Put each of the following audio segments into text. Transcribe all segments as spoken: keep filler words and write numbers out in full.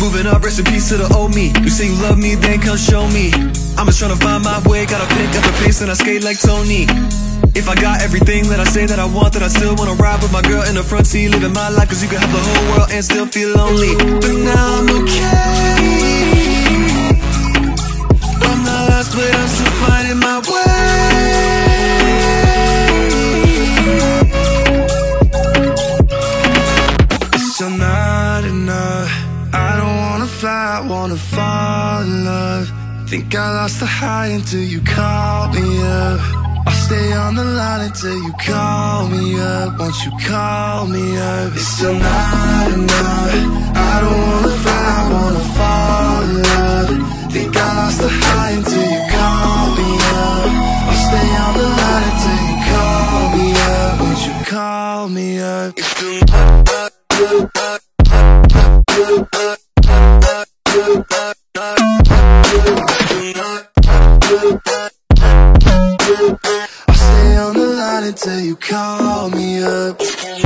Moving up, rest in peace to the old me. You say you love me, then come show me. I'm just trying to find my way, gotta pick up the pace and I skate like Tony. If I got everything that I say that I want, then I still wanna ride with my girl in the front seat, living my life, cause you can have the whole world and still feel lonely. But now I'm okay. I'm not lost, but I'm still finding my way. It's still not enough. I don't wanna fly, I wanna fall in love. Think I lost the high until you called me up. I'll stay on the line until you call me up. Won't you call me up? It's still not enough. I don't wanna fly, I wanna fall in love. Think I lost the high until you call me up. I'll stay on the line until you call me up. Won't you call me up? It's still not enough. I'll stay on the line until you call me up.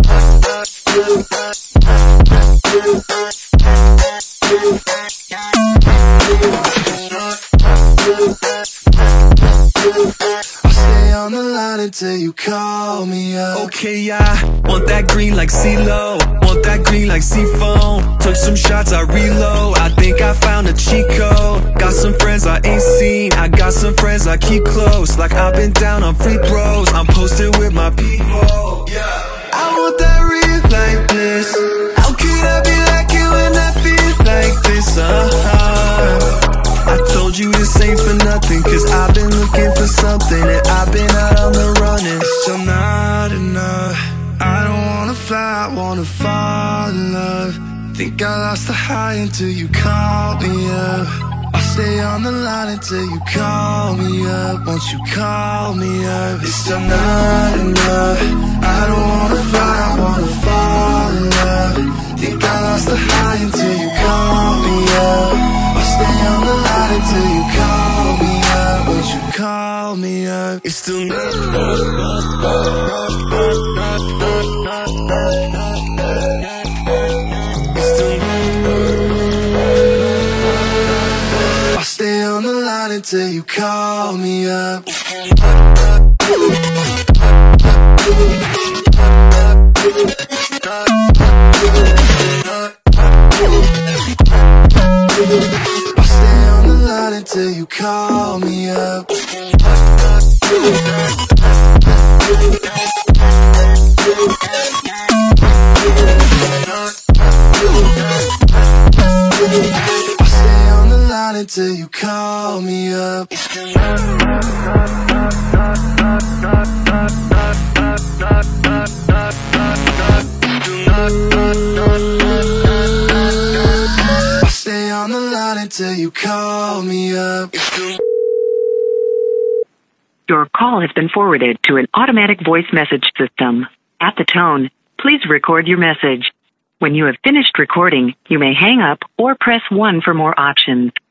I'll stay on the line until you call me up. Okay, I want that green like CeeLo, want that green like Seafoam. Took some shots, I reload. I think I found a cheat code. Got some friends I ain't seen, I got some friends I keep close. Like I've been down on free throws, I'm posted with my people. Yeah, I want that real like this. How could I be like you when I feel like this? Uh-huh. I told you this ain't for nothing, cause I've been looking for something, and I've been out on the run, and it's still not enough. I don't wanna fly, I wanna fall in love. Think I lost the high until you called me up. I'll stay on the line until you call me up. Won't you call me up? It's still not enough. I don't wanna fly, I wanna fall in love. Think I lost the high until you call me up. I'll stay on the line until you call me up. Won't you call me up? It's still not I'll stay on the line until you call me up. I'll stay on the line until you call me up. I'll stay on the line until you call me up. I'll stay on the line until you call me up. Your call has been forwarded to an automatic voice message system. At the tone, please record your message. When you have finished recording, you may hang up or press one for more options.